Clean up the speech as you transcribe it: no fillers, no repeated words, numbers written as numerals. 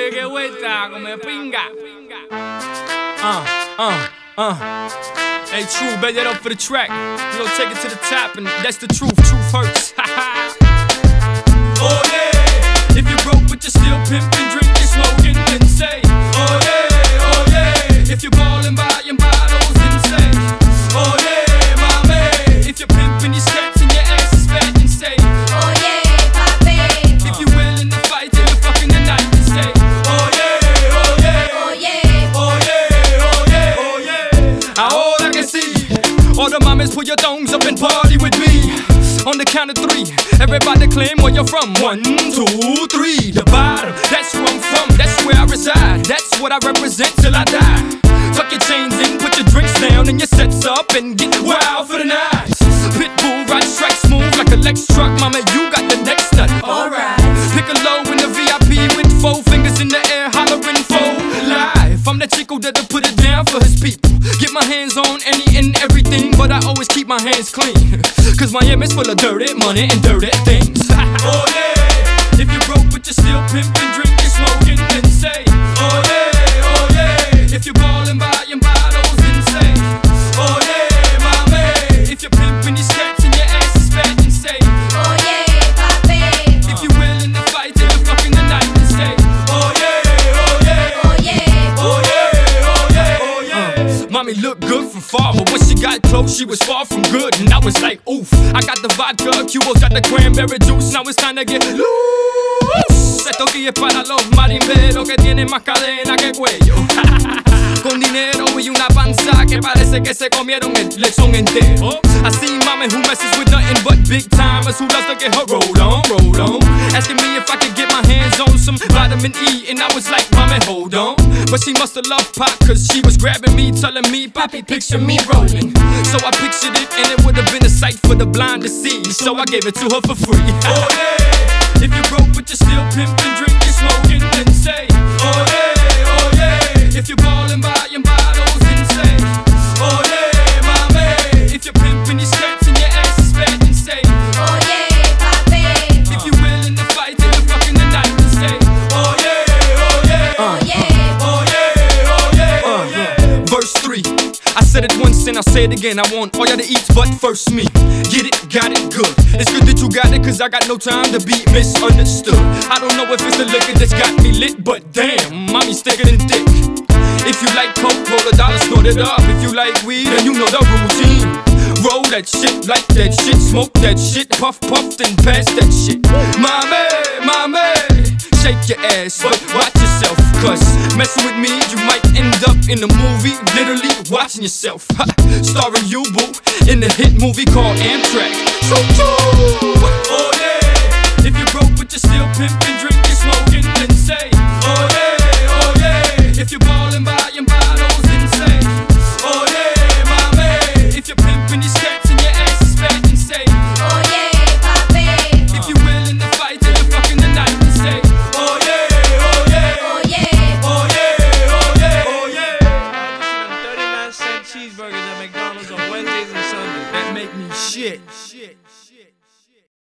Oye, qué vuelta, come pinga. Hey, true, bet that up for the track. We gon' take it to the top, and that's the truth. Truth hurts. Oh yeah, if you're broke but you're still pimping, drinking, smoking, then say, oh yeah, if you're ballin', buying bottles, then say, oh yeah, my man. If you're pimping your skirts and your ass is fat, then say, oh yeah, papi. if you're willing to fight till the fucking the night, then say, oh yeah, oh yeah, Oh yeah, oh yeah, oh yeah, oh yeah. Ahora que sí, all the mamas put your thongs up and party with me. On the count of three, everybody claim where you're from. 1, 2, 3, the bottom, that's where I'm from, that's where I reside, that's what I represent till I die. Tuck your chains in, put your drinks down and your sets up and get wild for the night. Pitbull ride strike smooth like a Lex truck, mama, you got the next nut. alright. Pick a low in the VIP with 4 fingers in the air, hollering for life. I'm the chico that'll put it down for his people. Get my hands on any and everything, but I always keep my hands clean. Cause Miami's full of dirty money and dirty things. Oh yeah, if you're broke but you're still pimping, drinking, smoking, then say, oh yeah, if you're ballin', buying bottles, then say, oh yeah, my man. If you're pimping your skirts and your ass is fat, then say, Oh yeah, papi. if you're willing to fight till the fucking the night, then say, oh yeah, oh yeah, Oh yeah, oh yeah, oh yeah, oh yeah. Mommy looked good from far, but when she got close, she was far from good. And I was like, oof, I got the vodka, Cuba's got the cranberry juice. Now it's time to get loose. Esto aquí es para los marimberos que tienen más cadena que cuello. Con dinero y una panza que parece que se comieron el lechón entero. I see mama who messes with nothing but big timers who loves to get her rolled on. Asking me if I could get my hands on some vitamin E, and I was like, mama, hold on. But she must have loved pop, cause she was grabbing me, telling me, Poppy, picture me rolling. So I pictured it, and it would have been a sight for the blind to see. So I gave it to her for free. Oh yeah, if you're broke but you're still pimping, drinking, smoking, then say, oh yeah, if you're ballin', buying bottles, then say, oh yeah, my man. If you're pimping your skirts and your ass is fat, then say, oh yeah, papi. if you're willing to fight till the fucking the night, then say, oh yeah, oh yeah, Oh yeah, oh yeah, oh yeah, oh yeah. Verse 3, I said it once and I'll say it again. I want all y'all to eat, but first me. Get it, got it, good. It's good that you got it, cause I got no time to be misunderstood. I don't know if it's the liquor that's got me lit, but damn, mommy's thicker than thick. If you like coke, roll a dollar, snort it up. If you like weed, then you know the routine. Roll that shit, like that shit, smoke that shit, puff, then pass that shit. Mommy, shake your ass, but watch yourself, cause messing with me, you might end up in a movie, literally watching yourself. Starring you, boo, in the hit movie called Amtrak. Choo-choo! Oh yeah, if you're broke but you're still pimping, drinking, smoking, then say, oh yeah, if you're ballin', buying bottles, then say, oh yeah, my man. If you're pimping your skirts and your ass is fat, then say, oh yeah, papi. if you're willing to fight till the fucking the night, then say, oh yeah, oh yeah, Oh yeah, oh yeah, oh yeah, oh yeah. 39-cent cheeseburgers at McDonald's on Wednesdays and Sundays. That make me shit.